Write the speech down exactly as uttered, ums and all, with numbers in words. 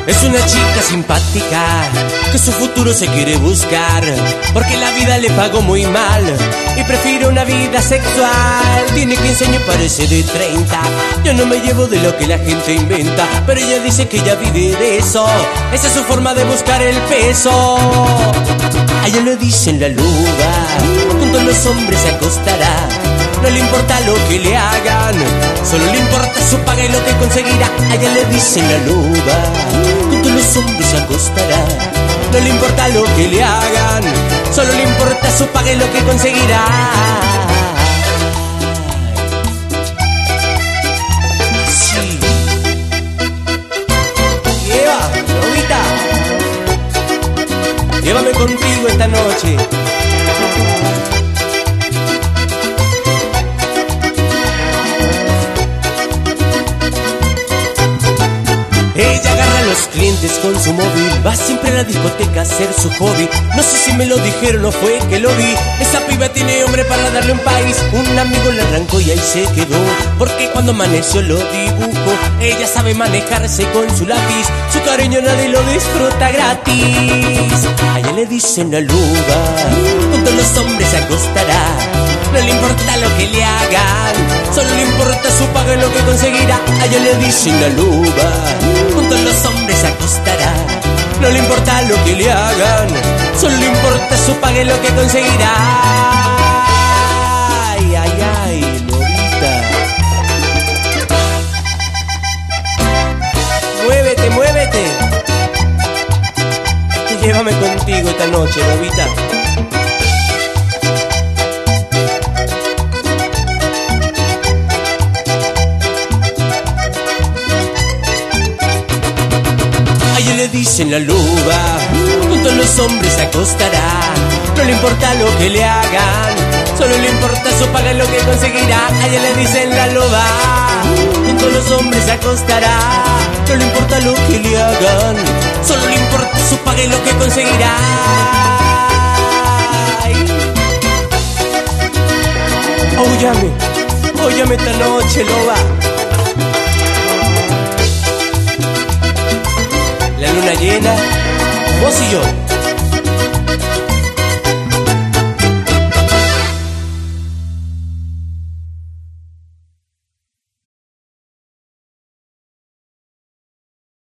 Es una chica simpática que su futuro se quiere buscar, porque la vida le pagó muy mal y prefiere una vida sexual. Tiene quince años, parece de treinta. Yo no me llevo de lo que la gente inventa, pero ella dice que ella vive de eso. Esa es su forma de buscar el peso. A ella le dicen la luba, junto a los hombres se acostará. No le importa lo que le hagan, solo le importa su paga y lo que conseguirá. A ella le dicen la luba, junto a los hombres se acostará. No le importa lo que le hagan, solo le importa su paga y lo que conseguirá. Así. Lleva, lobita, llévame contigo esta noche. Ella agarra a los clientes con su móvil, va siempre a la discoteca a hacer su hobby. No sé si me lo dijeron o fue que lo vi. Esa piba tiene hombre para darle un país. Un amigo le arrancó y ahí se quedó, porque cuando amaneció lo dibujó. Ella sabe manejarse con su lápiz, su cariño nadie lo disfruta gratis. A ella le dicen la luba, junto a los hombres se acostará. No le importa lo que le hagan, solo le importa su paga y lo que conseguirá. A ella le dicen la luba, junto a los hombres se acostará. No le importa lo que le hagan, solo le importa su paga y lo que conseguirá. Ay, ay, ay, lobita. Muévete, muévete. Llévame contigo esta noche, lobita. Le dicen la luba, junto a los hombres se acostará. No le importa lo que le hagan, solo le importa su paga y lo que conseguirá. A ella le dicen la loba, junto a los hombres se acostará. No le importa lo que le hagan, solo le importa su paga y lo que conseguirá. Óyame, óyame esta noche, loba. La luna llena, vos y yo.